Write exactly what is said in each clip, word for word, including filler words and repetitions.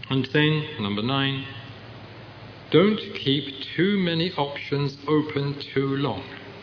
And then, number nine, don't keep too many options open too long.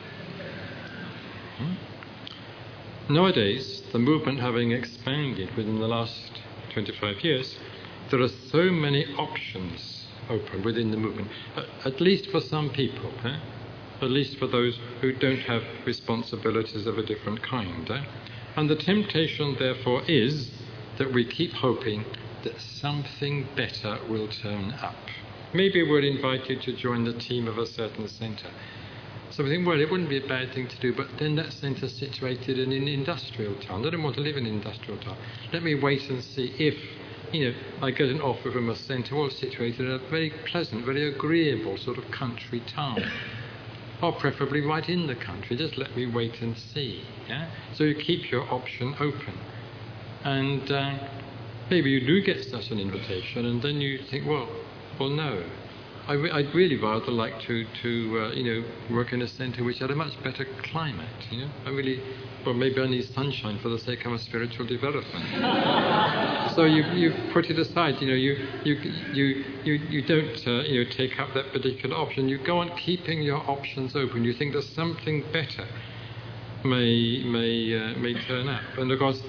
Hmm? Nowadays, the movement having expanded within the last twenty-five years, there are so many options open within the movement, at least for some people, eh? At least for those who don't have responsibilities of a different kind. Eh? And the temptation, therefore, is that we keep hoping that something better will turn up. Maybe we're invited to join the team of a certain centre. So we think, well, it wouldn't be a bad thing to do, but then that centre's situated in an industrial town. I don't want to live in an industrial town. Let me wait and see if, you know, I get an offer from a centre well situated in a very pleasant, very agreeable sort of country town. Or preferably right in the country. Just let me wait and see. Yeah? So you keep your option open. And uh, maybe you do get such an invitation, and then you think, well, well, no. I re- I'd really rather like to, to uh, you know, work in a centre which had a much better climate. You know, I really, well, maybe I need sunshine for the sake of a spiritual development. So you you put it aside. You know, you you you you, you don't uh, you know take up that particular option. You go on keeping your options open. You think that something better may may uh, may turn up, and of course,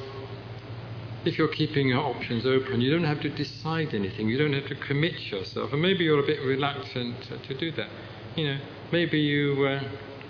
if you're keeping your options open, you don't have to decide anything. You don't have to commit yourself. And maybe you're a bit reluctant to, to do that. You know, maybe you, uh,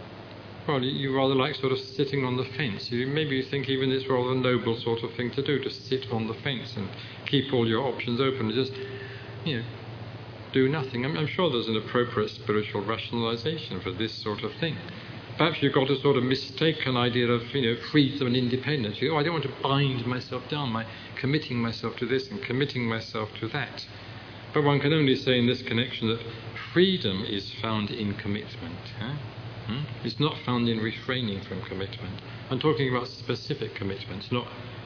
well, you rather like sort of sitting on the fence. You, maybe you think even it's rather a noble sort of thing to do, to sit on the fence and keep all your options open and just, you know, do nothing. I'm, I'm sure there's an appropriate spiritual rationalization for this sort of thing. Perhaps you've got a sort of mistaken idea of, you know, freedom and independence. You, oh, I don't want to bind myself down by committing myself to this and committing myself to that. But one can only say in this connection that freedom is found in commitment. Huh? Hmm? It's not found in refraining from commitment. I'm talking about specific commitments, not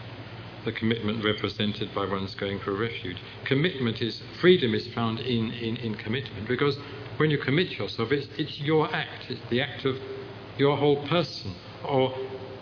the commitment represented by one's going for refuge. Commitment is, freedom is found in, in, in commitment, because when you commit yourself, it's, it's your act. It's the act of your whole person, or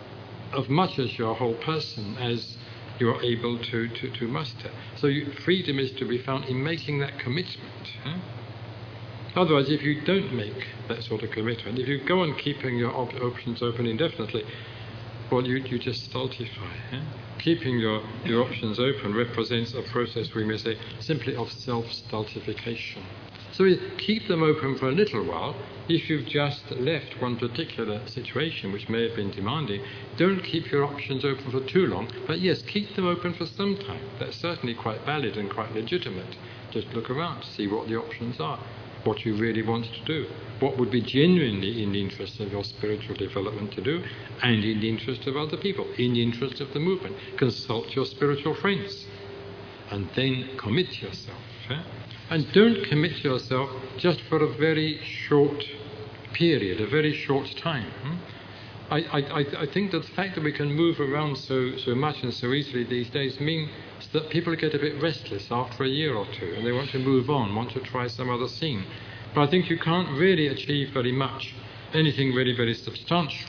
of much as your whole person as you are able to, to, to muster. So you, freedom is to be found in making that commitment. Huh? Otherwise, if you don't make that sort of commitment, if you go on keeping your op- options open indefinitely, well, you, you just stultify. Huh? Keeping your, your options open represents a process, we may say, simply of self-stultification. So we keep them open for a little while. If you've just left one particular situation which may have been demanding, don't keep your options open for too long, but yes, keep them open for some time. That's certainly quite valid and quite legitimate. Just look around, see what the options are, what you really want to do, what would be genuinely in the interest of your spiritual development to do, and in the interest of other people, in the interest of the movement. Consult your spiritual friends, and then commit yourself. Eh? And don't commit yourself just for a very short period, a very short time. Hmm? I, I, I think that the fact that we can move around so, so much and so easily these days means that people get a bit restless after a year or two, and they want to move on, want to try some other scene. But I think you can't really achieve very much, anything really very substantial,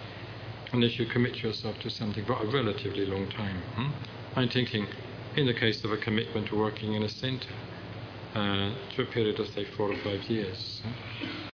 unless you commit yourself to something for a relatively long time. Hmm? I'm thinking, in the case of a commitment to working in a centre, Uh, to a period of, say, four or five years.